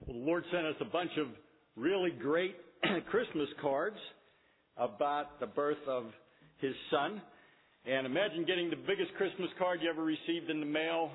Well, the Lord sent us a bunch of really great Christmas cards about the birth of His Son. And imagine getting the biggest Christmas card you ever received in the mail,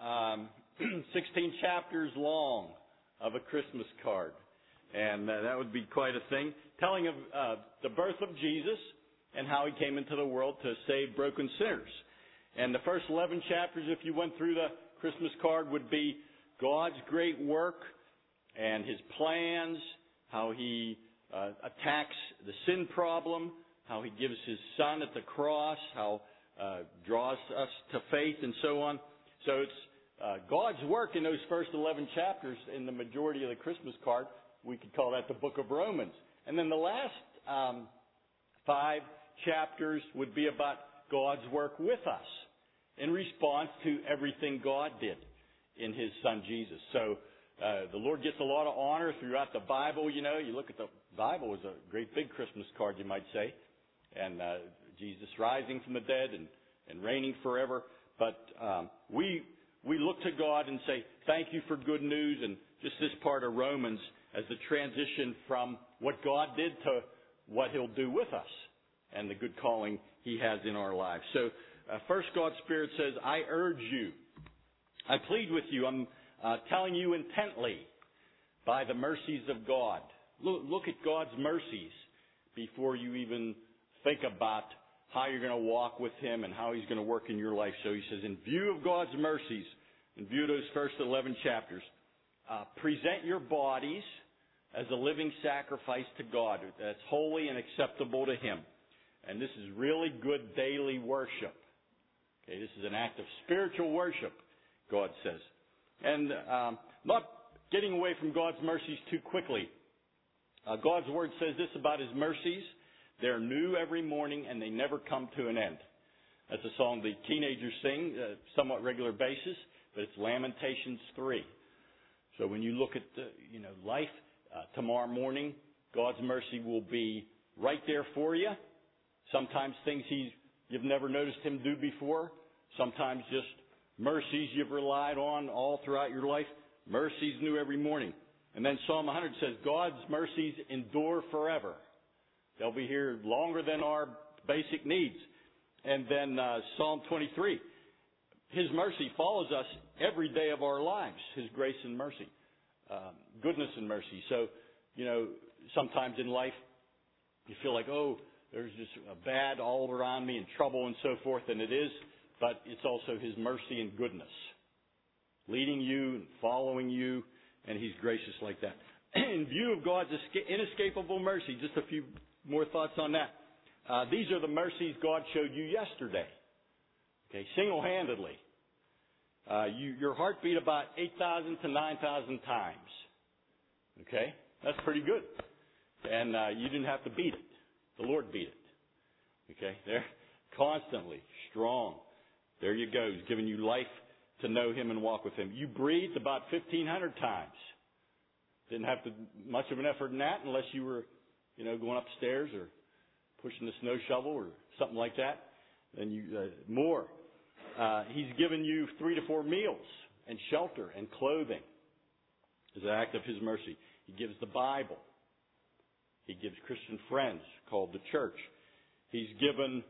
16 chapters long of a Christmas card. And that would be quite a thing. Telling of the birth of Jesus and how He came into the world to save broken sinners. And the first 11 chapters, if you went through the Christmas card, would be God's great work and His plans, how He attacks the sin problem, how He gives His Son at the cross, how draws us to faith, and so on. So it's God's work in those first 11 chapters in the majority of the Christmas card. We could call that the book of Romans. And then the last 5 chapters would be about God's work with us in response to everything God did in His Son Jesus. So the Lord gets a lot of honor throughout the Bible. You know, you look at the Bible as a great big Christmas card, you might say. And Jesus rising from the dead and reigning forever. But we look to God and say, thank you for good news. And just this part of Romans as the transition from what God did to what He'll do with us and the good calling He has in our lives. So first, God's Spirit says, I urge you, I plead with you, I'm telling you intently by the mercies of God. Look at God's mercies before you even think about how you're going to walk with Him and how He's going to work in your life. So He says, in view of God's mercies, in view of those first 11 chapters, present your bodies as a living sacrifice to God that's holy and acceptable to Him. And this is really good daily worship. Okay, this is an act of spiritual worship, God says. And not getting away from God's mercies too quickly. God's Word says this about His mercies. They're new every morning and they never come to an end. That's a song the teenagers sing, somewhat regular basis, but it's Lamentations 3. So when you look at life tomorrow morning, God's mercy will be right there for you. Sometimes things you've never noticed Him do before. Sometimes just mercies you've relied on all throughout your life. Mercies new every morning. And then Psalm 100 says, God's mercies endure forever. They'll be here longer than our basic needs. And then Psalm 23, His mercy follows us every day of our lives. His grace and mercy. Goodness and mercy. So, sometimes in life you feel like, there's just bad all around me and trouble and so forth, and it is, but it's also His mercy and goodness. Leading you and following you, and He's gracious like that. In view of God's inescapable mercy, just a few more thoughts on that. These are the mercies God showed you yesterday. Okay, single-handedly. Your heart beat about 8,000 to 9,000 times. Okay, that's pretty good. And you didn't have to beat it. The Lord beat it. Okay, there, constantly, strong. There you go. He's given you life to know Him and walk with Him. You breathed about 1,500 times. Didn't have much of an effort in that unless you were, going upstairs or pushing the snow shovel or something like that. Then more. He's given you 3 to 4 meals and shelter and clothing as an act of His mercy. He gives the Bible. He gives Christian friends called the church. He's given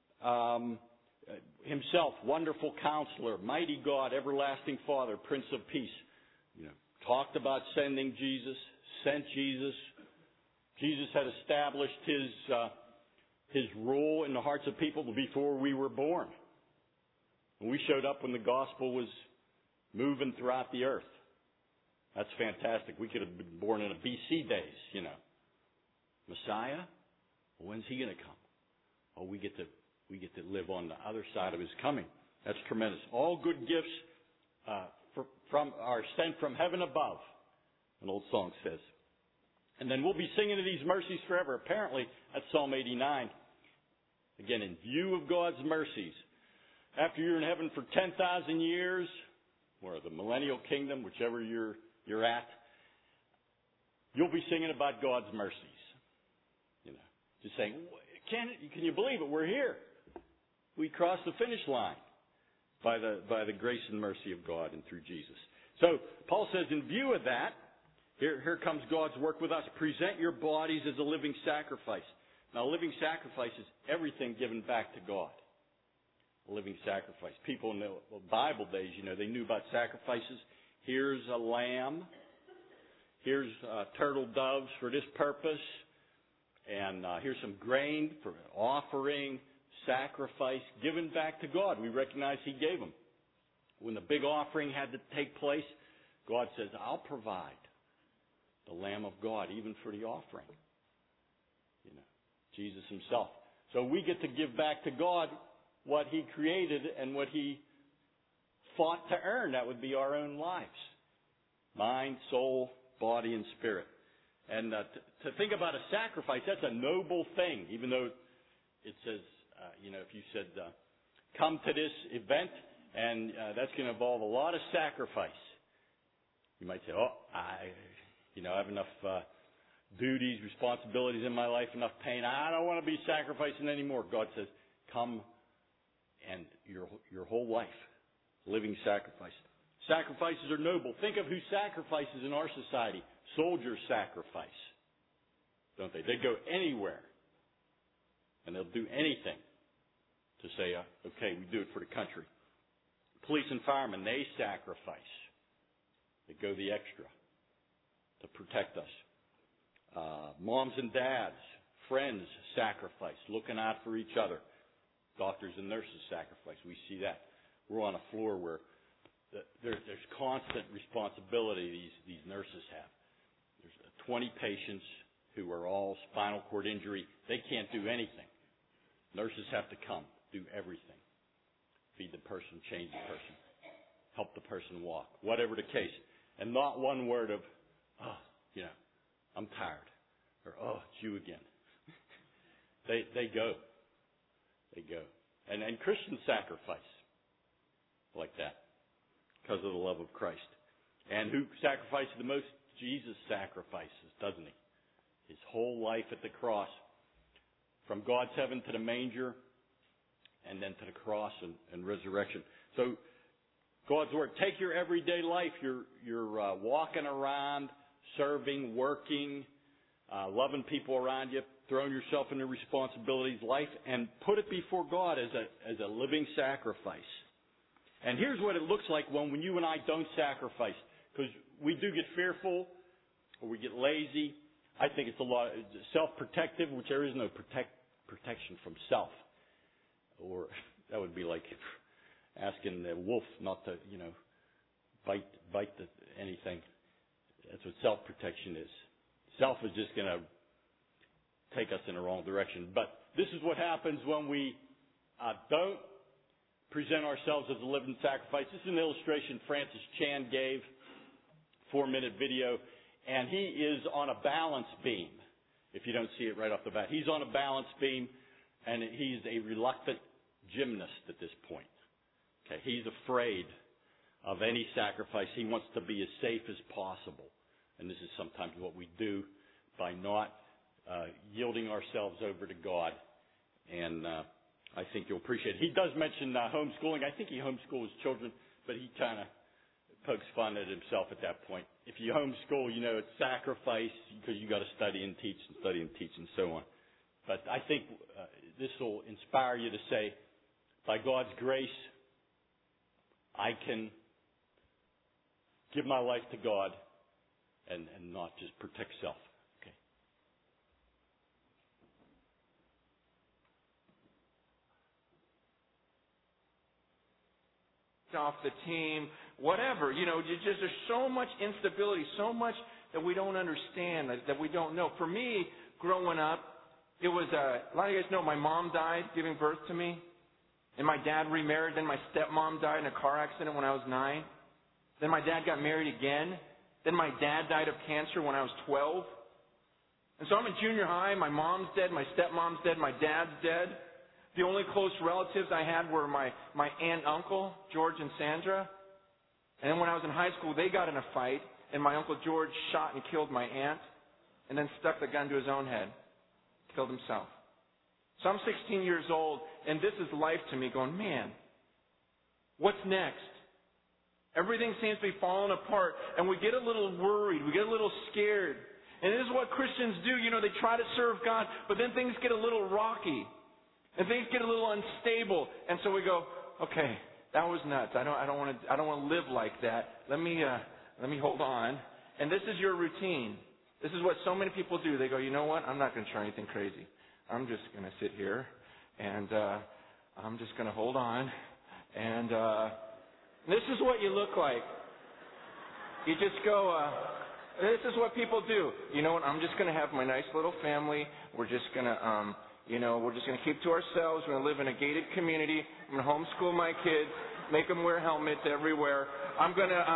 Himself, wonderful Counselor, mighty God, everlasting Father, Prince of Peace. Talked about sending Jesus, sent Jesus. Jesus had established His rule in the hearts of people before we were born. And we showed up when the gospel was moving throughout the earth. That's fantastic. We could have been born in a BC days, Messiah? Well, when's He going to come? We get to live on the other side of His coming. That's tremendous. All good gifts are sent from heaven above, an old song says. And then we'll be singing of these mercies forever. Apparently, that's Psalm 89. Again, in view of God's mercies. After you're in heaven for 10,000 years, or the millennial kingdom, whichever you're at, you'll be singing about God's mercies. Just saying, can you believe it? We're here. We crossed the finish line by the grace and mercy of God and through Jesus. So Paul says, in view of that, Here comes God's work with us. Present your bodies as a living sacrifice. Now, a living sacrifice is everything given back to God. A living sacrifice. People in the Bible days, they knew about sacrifices. Here's a lamb. Here's turtle doves for this purpose. And here's some grain for offering, sacrifice, given back to God. We recognize He gave them. When the big offering had to take place, God says, I'll provide the Lamb of God, even for the offering. Jesus Himself. So we get to give back to God what He created and what He fought to earn. That would be our own lives. Mind, soul, body, and spirit. And to think about a sacrifice, that's a noble thing, even though it says, if you said, come to this event, and that's going to involve a lot of sacrifice. You might say, I have enough duties, responsibilities in my life, enough pain. I don't want to be sacrificing anymore. God says, come and your whole life, living sacrifice. Sacrifices are noble. Think of who sacrifices in our society. Soldiers sacrifice, don't they? They go anywhere, and they'll do anything to say, okay, we do it for the country. Police and firemen, they sacrifice. They go the extra to protect us. Moms and dads, friends sacrifice, looking out for each other. Doctors and nurses sacrifice. We see that. We're on a floor where there's constant responsibility these nurses have. There's 20 patients who are all spinal cord injury. They can't do anything. Nurses have to come, do everything. Feed the person, change the person, help the person walk, whatever the case. And not one word of, I'm tired. Or, it's you again. They go. They go. And Christians sacrifice like that because of the love of Christ. And who sacrifices the most? Jesus sacrifices, doesn't He? His whole life at the cross. From God's heaven to the manger, and then to the cross and resurrection. So, God's Word. Take your everyday life. You're walking around, serving, working, loving people around you, throwing yourself into responsibilities, life, and put it before God as a living sacrifice. And here's what it looks like when you and I don't sacrifice. Because we do get fearful, or we get lazy. I think it's a lot self-protective, which there is no protection from self. Or that would be like asking the wolf not to, bite anything. That's what self-protection is. Self is just going to take us in the wrong direction. But this is what happens when we don't present ourselves as a living sacrifice. This is an illustration Francis Chan gave, 4-minute video, and he is on a balance beam. If you don't see it right off the bat, he's on a balance beam, and he's a reluctant gymnast at this point. Okay, he's afraid of any sacrifice. He wants to be as safe as possible. And this is sometimes what we do by not yielding ourselves over to God. And I think you'll appreciate it. He does mention homeschooling. I think he homeschools children, but he kind of pokes fun at himself at that point. If you homeschool, it's sacrifice because you got to study and teach and so on. But I think this will inspire you to say, by God's grace, I can give my life to God and not just protect self. Okay. Off the team, whatever, there's so much instability, so much that we don't understand, that we don't know. For me, growing up, it was, a lot of you guys know my mom died giving birth to me, and my dad remarried, then my stepmom died in a car accident when I was 9, then my dad got married again, then my dad died of cancer when I was 12, and so I'm in junior high, my mom's dead, my stepmom's dead, my dad's dead. The only close relatives I had were my aunt and uncle, George and Sandra. And then when I was in high school, they got in a fight, and my Uncle George shot and killed my aunt, and then stuck the gun to his own head, killed himself. So I'm 16 years old, and this is life to me, going, man, what's next? Everything seems to be falling apart, and we get a little worried. We get a little scared. And this is what Christians do. You know, they try to serve God, but then things get a little rocky, and things get a little unstable. And so we go, okay, that was nuts. I don't want to live like that. Let me hold on. And this is your routine. This is what so many people do. They go, you know what? I'm not going to try anything crazy. I'm just going to sit here, and I'm just going to hold on. And this is what you look like. You just go, this is what people do. You know what? I'm just going to have my nice little family. We're just going to, we're just going to keep to ourselves. We're going to live in a gated community. I'm going to homeschool my kids, make them wear helmets everywhere. I'm going to,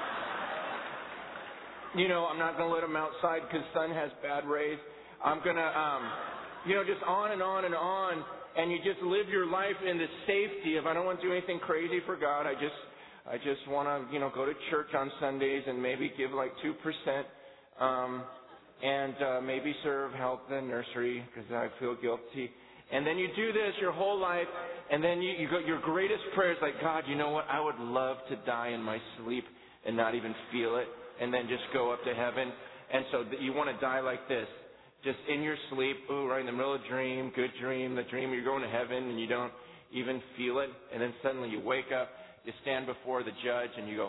I'm not going to let them outside because sun has bad rays. I'm going to, just on and on and on. And you just live your life in the safety of, I don't want to do anything crazy for God. I just want to, go to church on Sundays and maybe give like 2%, and maybe serve help in nursery because I feel guilty. And then you do this your whole life, and then you go, your greatest prayer is like, God, you know what? I would love to die in my sleep and not even feel it, and then just go up to heaven. And so you want to die like this, just in your sleep, right in the middle of a dream, good dream, the dream you're going to heaven and you don't even feel it, and then suddenly you wake up, you stand before the judge, and you go.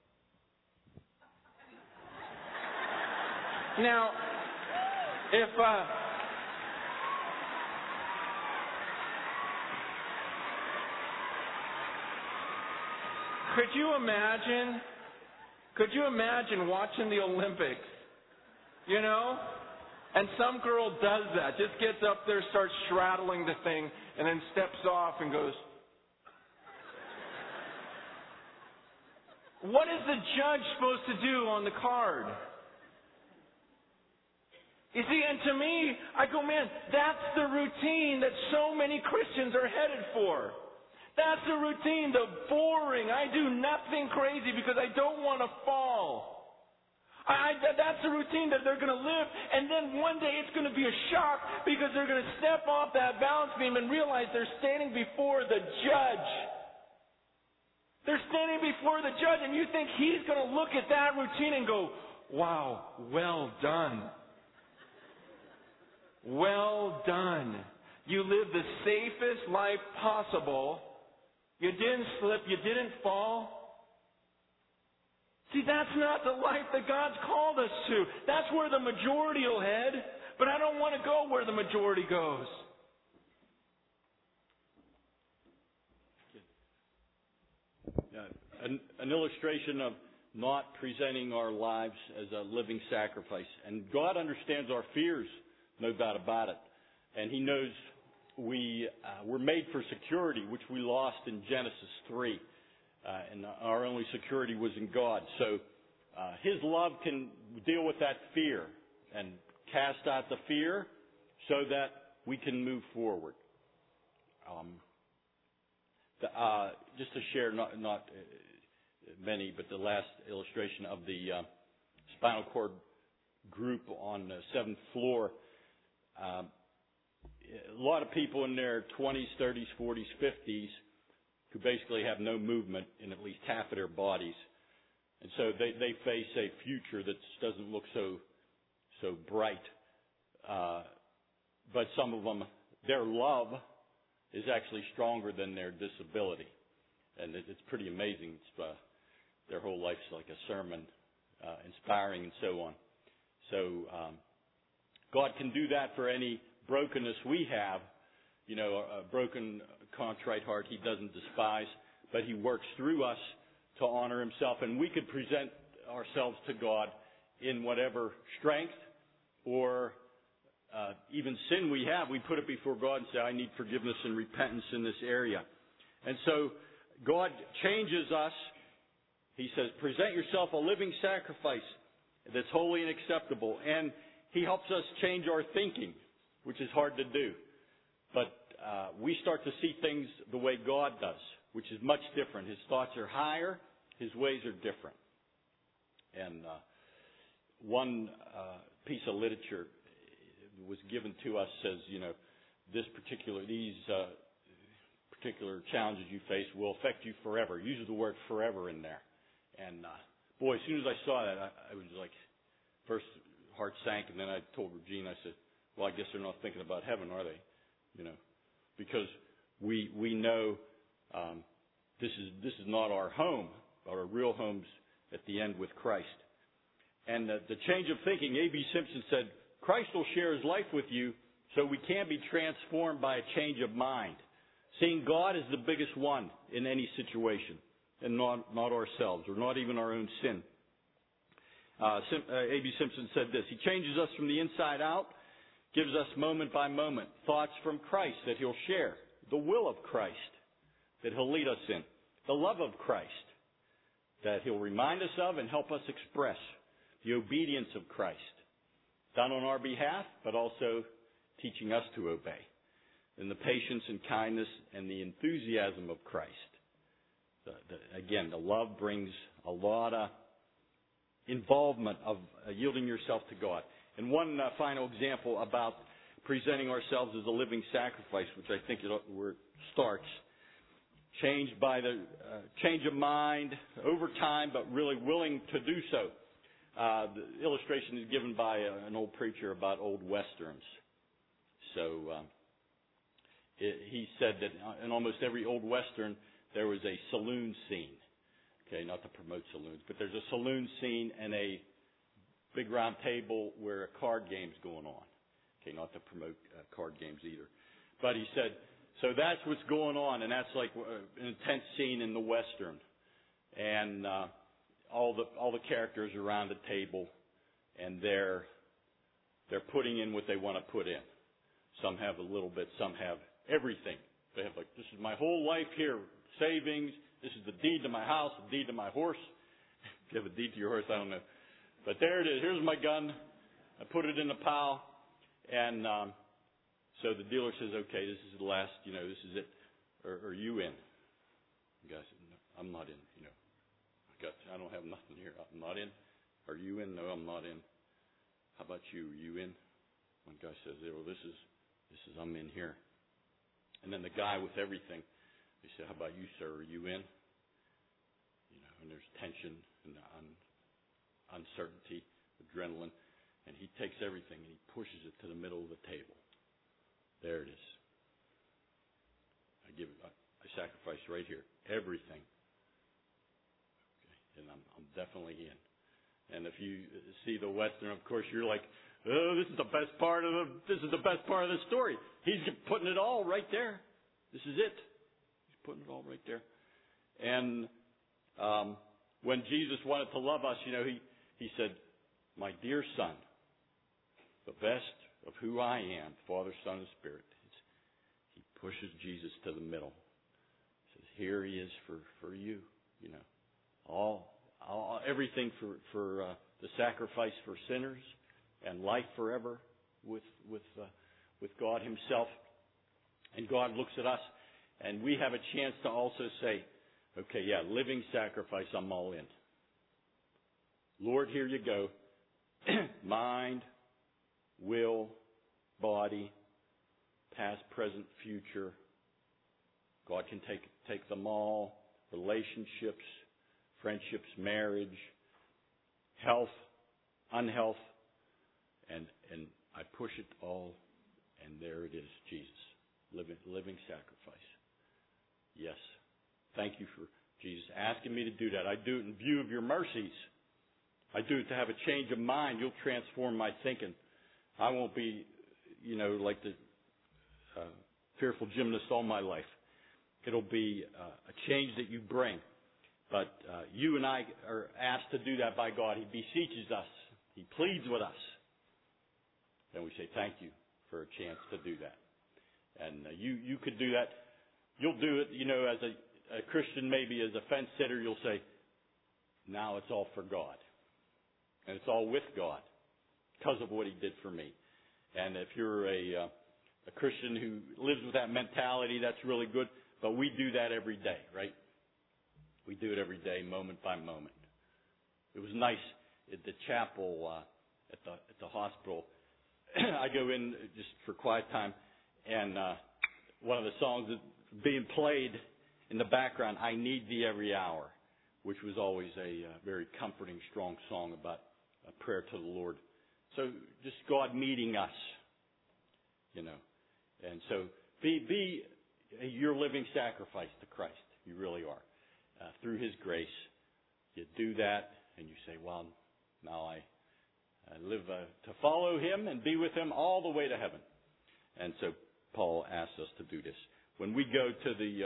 Now, if could you imagine watching the Olympics, and some girl does that, just gets up there, starts straddling the thing, and then steps off and goes, what is the judge supposed to do on the card? You see, and to me, I go, man, that's the routine that so many Christians are headed for. That's the routine, the boring, I do nothing crazy because I don't want to fall. That's the routine that they're going to live, and then one day it's going to be a shock because they're going to step off that balance beam and realize they're standing before the judge. They're standing before the judge, and you think he's going to look at that routine and go, wow, well done. Well done. You lived the safest life possible. You didn't slip. You didn't fall. See, that's not the life that God's called us to. That's where the majority will head, but I don't want to go where the majority goes. An illustration of not presenting our lives as a living sacrifice. And God understands our fears, no doubt about it. And He knows we're made for security, which we lost in Genesis 3. And our only security was in God. So His love can deal with that fear and cast out the fear so that we can move forward. Just to share, not many, but the last illustration of the spinal cord group on the 7th floor. A lot of people in their 20s, 30s, 40s, 50s who basically have no movement in at least half of their bodies. And so they face a future that doesn't look so bright. But some of them, their love is actually stronger than their disability. And it's pretty amazing. It's, their whole life's like a sermon, inspiring and so on. So God can do that for any brokenness we have. A broken, contrite heart He doesn't despise, but He works through us to honor Himself. And we could present ourselves to God in whatever strength or even sin we have. We put it before God and say, I need forgiveness and repentance in this area. And so God changes us. He says, present yourself a living sacrifice that's holy and acceptable. And He helps us change our thinking, which is hard to do. But we start to see things the way God does, which is much different. His thoughts are higher. His ways are different. And one piece of literature was given to us says, these particular challenges you face will affect you forever. Uses the word forever in there. And boy, as soon as I saw that, I was like, first heart sank, and then I told Regina, I said, well, I guess they're not thinking about heaven, are they? You know, because we know this is not our home. Our real home's at the end with Christ. And the change of thinking, A.B. Simpson said, Christ will share his life with you so we can be transformed by a change of mind. Seeing God as the biggest one in any situation and not ourselves or not even our own sin. A.B. Simpson said this, he changes us from the inside out, gives us moment by moment thoughts from Christ that he'll share, the will of Christ that he'll lead us in, the love of Christ that he'll remind us of and help us express, the obedience of Christ, done on our behalf, but also teaching us to obey, and the patience and kindness and the enthusiasm of Christ. Again, the love brings a lot of involvement of yielding yourself to God. And one final example about presenting ourselves as a living sacrifice, which I think where it starts, changed by the change of mind over time, but really willing to do so. The illustration is given by an old preacher about old westerns. So he said that in almost every old western there was a saloon scene. Okay, not to promote saloons, but there's a saloon scene and a big round table where a card game's going on. Okay, not to promote card games either. But he said, so that's what's going on, and that's like an intense scene in the western. And all the characters around the table, and they're putting in what they want to put in. Some have a little bit, some have everything. They have like, this is my whole life here, savings. This is the deed to my house, the deed to my horse. If you have a deed to your horse, I don't know. But there it is. Here's my gun. I put it in the pile. And so the dealer says, okay, this is the last, this is it. Are you in? The guy said, no, I'm not in, I don't have nothing here. I'm not in. Are you in? No, I'm not in. How about you? Are you in? One guy says, well, this is I'm in here. And then the guy with everything, he said, how about you, sir? Are you in? And there's tension and uncertainty, adrenaline. And he takes everything and he pushes it to the middle of the table. There it is. I sacrifice right here. Everything. Okay. And I'm definitely in. And if you see the Western, of course, you're like, oh, this is the best part of the story. He's putting it all right there. This is it. He's putting it all right there. And when Jesus wanted to love us, he said, my dear son, the best of who I am, Father, Son, and Spirit. He pushes Jesus to the middle. He says, here he is for you, everything for the sacrifice for sinners and life forever with God himself. And God looks at us, and we have a chance to also say, okay, yeah, living sacrifice, I'm all in. Lord, here you go. Mind, will, body, past, present, future. God can take them all. Relationships, friendships, marriage, health, unhealth, and I push it all, and there it is, Jesus, living sacrifice. Yes, thank you for Jesus asking me to do that. I do it in view of your mercies. I do it to have a change of mind. You'll transform my thinking. I won't be, like the fearful gymnast all my life. It'll be a change that you bring. But you and I are asked to do that by God. He beseeches us. He pleads with us. And we say, thank you for a chance to do that. And you could do that. You'll do it, as a Christian, maybe as a fence sitter, you'll say, now it's all for God. And it's all with God because of what he did for me. And if you're a Christian who lives with that mentality, that's really good. But we do that every day, right? We do it every day, moment by moment. It was nice at the chapel at the hospital. I go in just for quiet time, and one of the songs that's being played in the background, I Need Thee Every Hour. which was always a very comforting, strong song about a prayer to the Lord. So just God meeting us, you know. And so be your living sacrifice to Christ. You really are. Through His grace, you do that and you say, well, now I live to follow Him and be with Him all the way to heaven. And so Paul asks us to do this. When we go to the